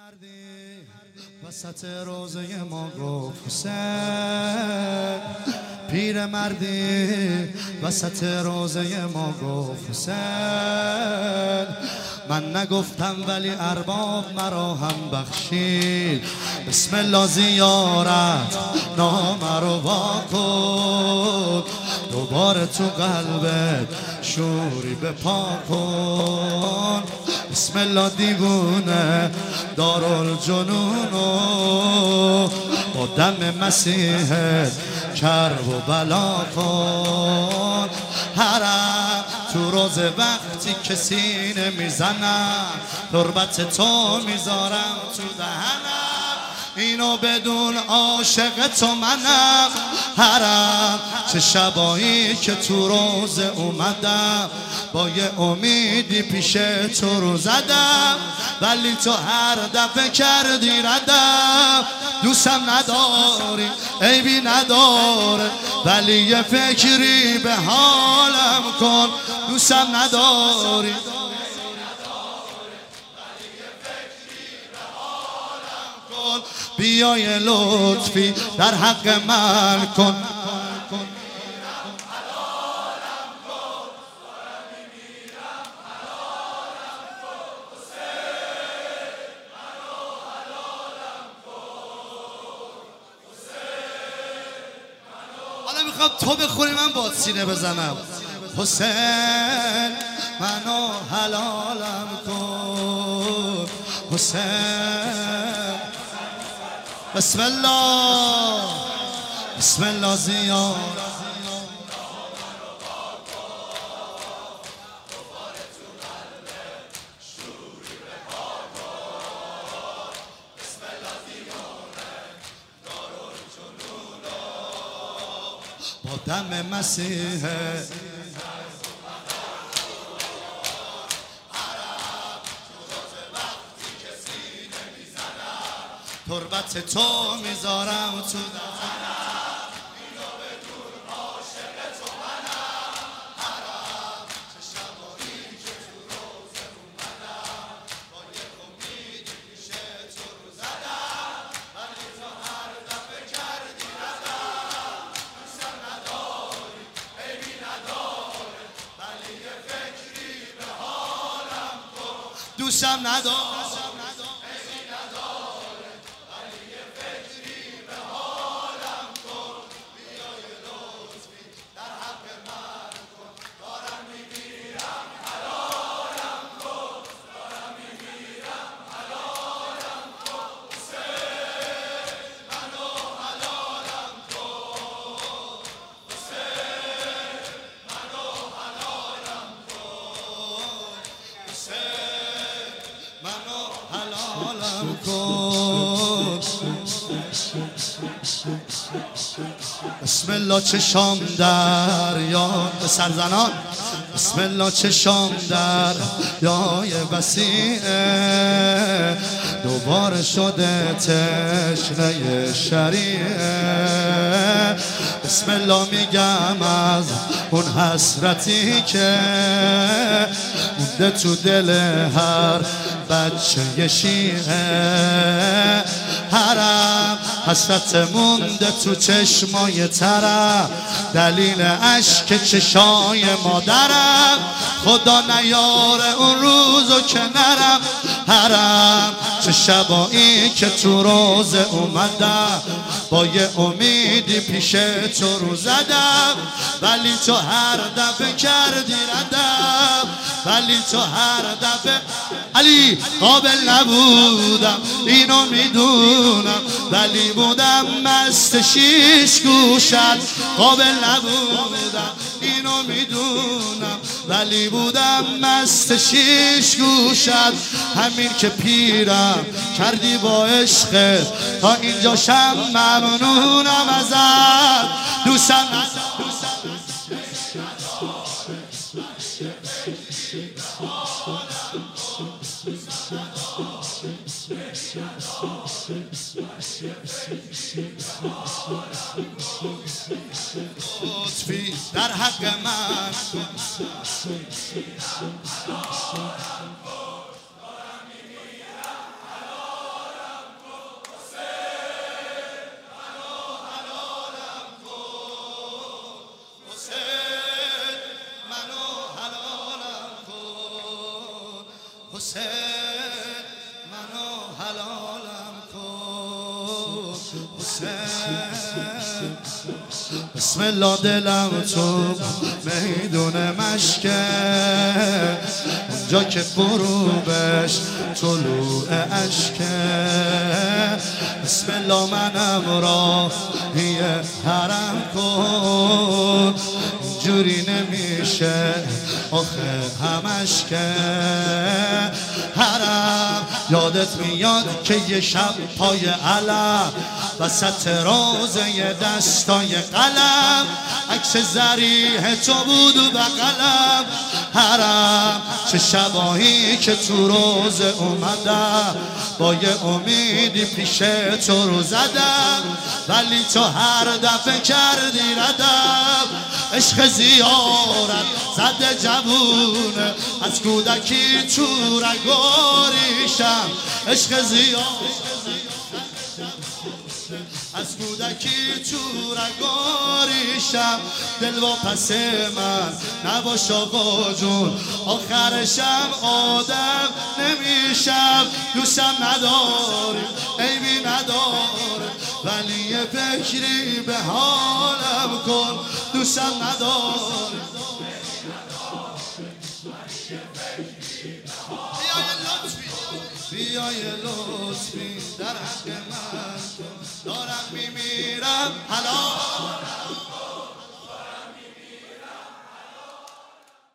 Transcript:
مردی وسط روزه ما گفت حسین، پیر مردی وسط روزه ما گفت حسین. من نگفتم ولی ارباب مرا هم بخشید، بسم الله زیارت نامه رو واکن، دوباره تو قلبت شوری بپا کن. بسم الله دیوونه دارالجنونو با دم مسیحت کرب و بلا کن. حرم تو روز وقتی که سینه میزنم، تربت تو میذارم تو دهنم، اینو بدون عاشق تو منم. حرم چه شبایی که تو روز اومدم، با یه امیدی پیش تو رو زدم، ولی تو هر دفعه کردی ردم. دوستم نداری عیبی نداره، ولی یه فکری به حالم کن. دوستم نداری بیای لطفی در حق من کن. حالا میخوام تو بخوری من باد سینه بزنم. حسین منو حلالم کن، حسین بسم الله بسم الله زیاد با دم مسیح تربت تو میذارم تو دهنم، اینو بدون عاشق تو منم. حرم چه شبایی که تو روزه اومدم، با یه امید پیش تو رو زدم، ولی تو هر دفعه کردی ردم. دوستم نداری عیبی نداره، ولی یه فکری به حالم کن. دوستم نداری حلالم کن. بسم الله چشام دریان به سرزنان، بسم الله چشام دریای وسیعه، دوباره شده تشنه شریعه. بسم الله میگم از اون حسرتی که مونده تو دل هر بچه شیعه. حرم حسرت مونده تو چشمای ترم، دلیل اشک چشای مادرم، خدا نیاره اون روزو که نرم. حرم چه شبایی که تو روز اومدم، با یه امیدی پیش تو رو زدم، ولی تو هر دفعه کردی ردم، ولی تو هر دفعه علی قابل نبودم، اینو میدونم، ولی بودم مست شیش گوشت. قابل نبودم اینو میدونم، ولی بودم مست شیش گوشت. همین که پیرم کردی با عشقت، تا اینجا شم ممنونم ازت. دوستم لطفی در حق من بسم الله دلم تو میدون مشکه اونجا که غروبش طلوع اشکه بسم الله منم راهی حرم کن اینجوری نمیشه آخه همش که حرم یادت میاد که یه شب پای علم وسط روزه دستای قلم عکس ذریح تو بود و بغلم حرم چه شبایی که تو روزه اومدم با یه امیدی پیش تو رو زدم ولی تو هر دفعه کردی ردم عشق زیارت زده جوونه از کودکی تو رگاریشم عشق زیارت از کودکی تو رگاریشم دل و پس من نباش آقا جون آخرشم آدم نمیشم دوستم نداری عیبی نداره ولی یه فکری به حالم کن دوستم نداری بیای لطفی در حق من دارم میمیرم حالا